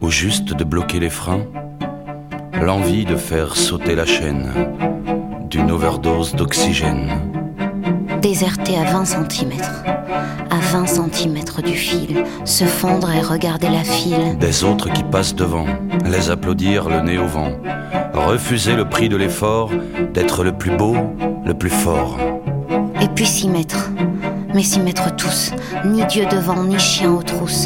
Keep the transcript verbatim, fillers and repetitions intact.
ou juste de bloquer les freins, l'envie de faire sauter la chaîne d'une overdose d'oxygène. Déserter à vingt centimètres, à vingt centimètres du fil, se fondre et regarder la file. Des autres qui passent devant, les applaudir le nez au vent, refuser le prix de l'effort d'être le plus beau, le plus fort. Et puis s'y mettre, mais s'y mettre tous, ni Dieu devant, ni chien aux trousses.